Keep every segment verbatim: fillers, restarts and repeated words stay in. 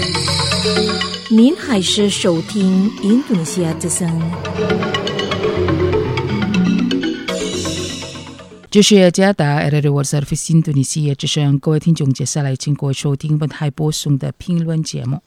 您还是收听印度尼西亚之声。 这是加达 R R World Service 印度尼西亚之声，各位听众，接下来请各位收听本台播送的评论节目。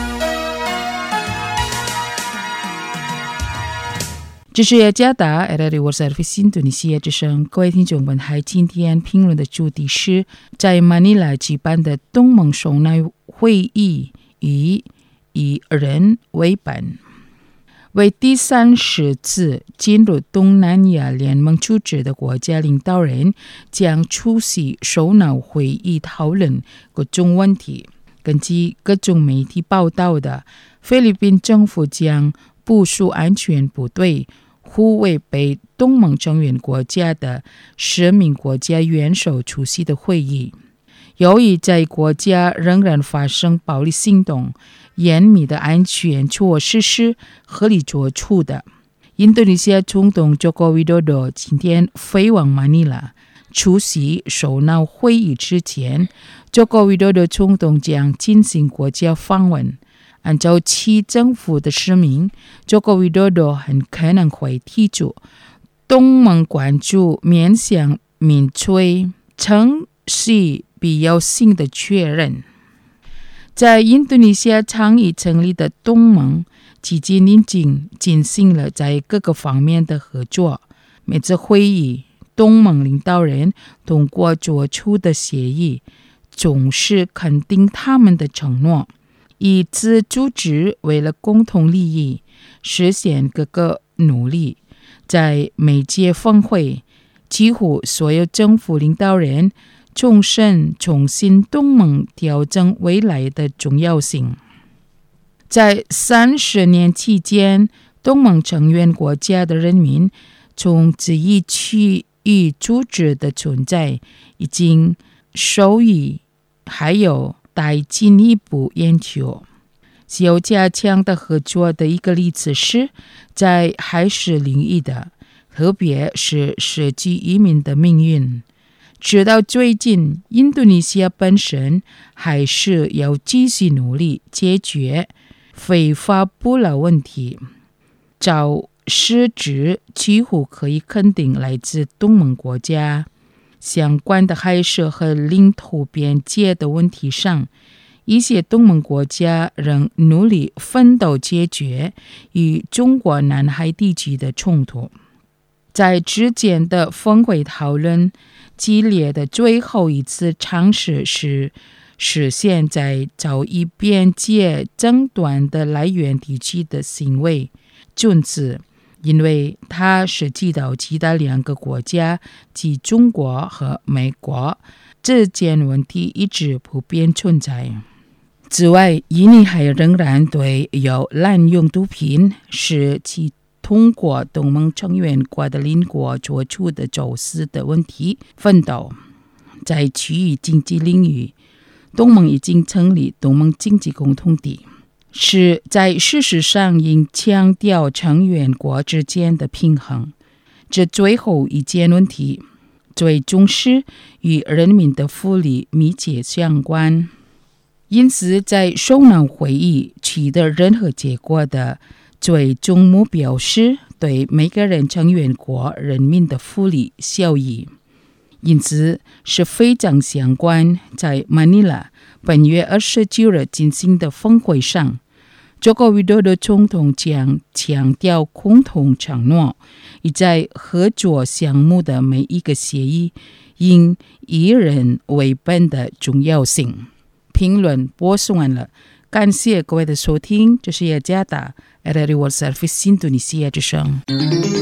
这是加达 R R World Service 印度尼西亚之声，各位听众，本台今天评论的主题是在马尼拉举办的东盟首脑会议以以人为本。为第三十次进入东南亚联盟组织的国家领导人将出席首脑会议，讨论各种问题。根据各种媒体报道的，菲律宾政府将部署安全部队护卫被东盟成员国家的十名国家元首出席的会议。由于在国家仍然发生暴力行动，严密的安全措施是合理做出的。印度尼西亚总统 Joko Widodo 今天飞往马尼拉出席首脑会议之前， Joko Widodo 总统将进行国家访问。按照其政府的声明， Joko Widodo 很可能会提出东盟关注面向民粹程序必要性的确认。在印度尼西亚倡议成立的东盟，至今已经进行了在各个方面的合作。每次会议，东盟领导人通过做出的协议，总是肯定他们的承诺，以此组织为了共同利益，实现各个努力。在每届峰会，几乎所有政府领导人重申重新东盟调整未来的重要性。在三十年期间，东盟成员国家的人民从这一区域组织的存在已经受益，还有待进一步研究。需要加强的合作的一个例子是在海事领域的，特别是涉及移民的命运。直到最近，印度尼西亚本身还是要继续努力解决非法捕捞问题。照实质几乎可以肯定来自东盟国家。相关的海事和领土边界的问题上，一些东盟国家仍努力奋斗解决与中国南海地区的冲突。在之前的峰会讨论激烈的最后一次尝试是实现在遭遇边界争端的来源地区的行为准则，因为它涉及到其他两个国家即中国和美国，这件问题一直普遍存在。此外，印尼还仍然对有滥用毒品是其通过东盟成员国的邻国做出的走私的问题奋斗。在区域经济领域，东盟已经成立东盟经济共同体，是在事实上应强调成员国之间的平衡。这最后一件问题最终是与人民的福利密切相关，因此在首脑会议取得任何结果的最终目标是对每个人成员国人民的福利效益，因此是非常相关。在马尼拉本月二十九日进行的峰会上， Joko Widodo 总统将强调共同承诺，以在合作项目的每一个协议应以人为本的重要性。评论播送完了，感谢各位的收听，这是雅加达 R R World Service 印度尼西亚之声。